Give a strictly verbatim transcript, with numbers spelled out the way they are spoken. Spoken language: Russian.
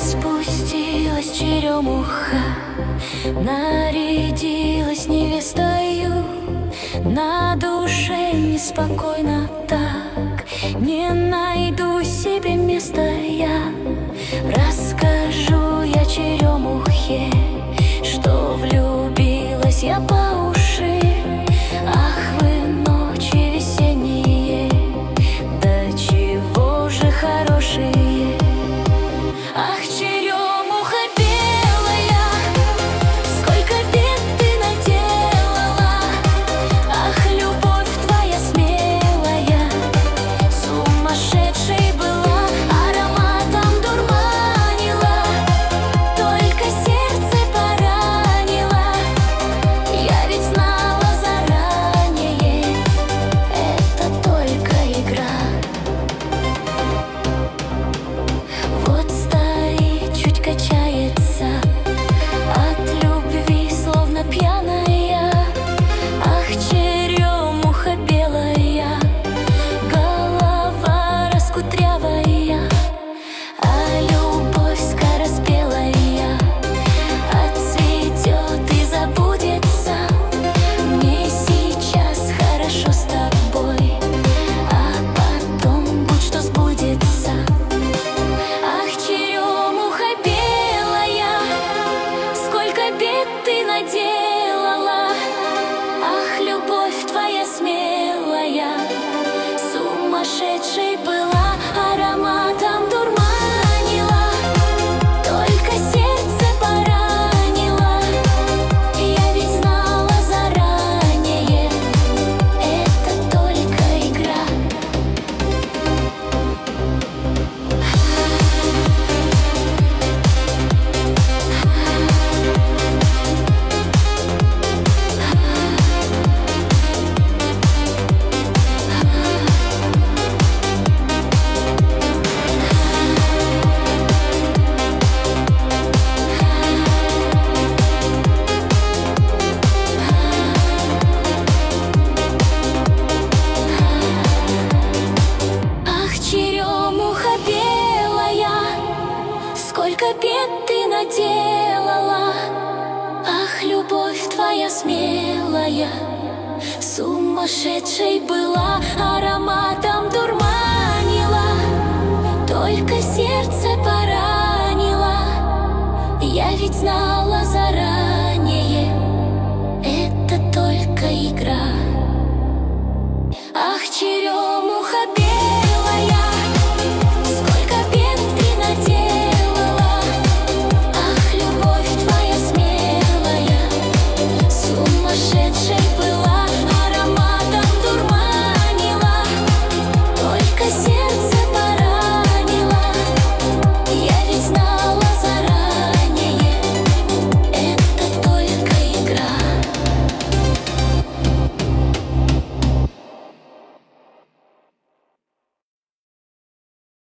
Распустилась черемуха, нарядилась невестою. На душе неспокойно так, не найду себе места я. Расскажу я черемухе, что влюбилась я по уши. Ах вы ночи весенние, да чего же хорошие. Ах, черемуха белая, сколько бед ты наделала. Ах, любовь твоя смелая, сумасшедшей была, ароматом дурманила, только сердце поранила. Я ведь знала заранее, это только игра. Вот качается от любви, словно пьяная. Ах, черемуха белая, голова раскудрявая, а любовь скороспелая отцветет и забудется. Мне сейчас хорошо с тобой, а потом будь что сбудется. Ах, черемуха белая, сколько бед ты наделала. Ах, любовь твоя смелая, сумасшедшей была, ароматом дурманила, только сердце поранила. Я ведь знала заранее, это только игра. Ах, черемуха белая, сколько бед ты наделала. Ах, любовь твоя смелая, сумасшедшей была, ароматом дурманила, только сердце поранила. Я ведь знала заранее, это только игра.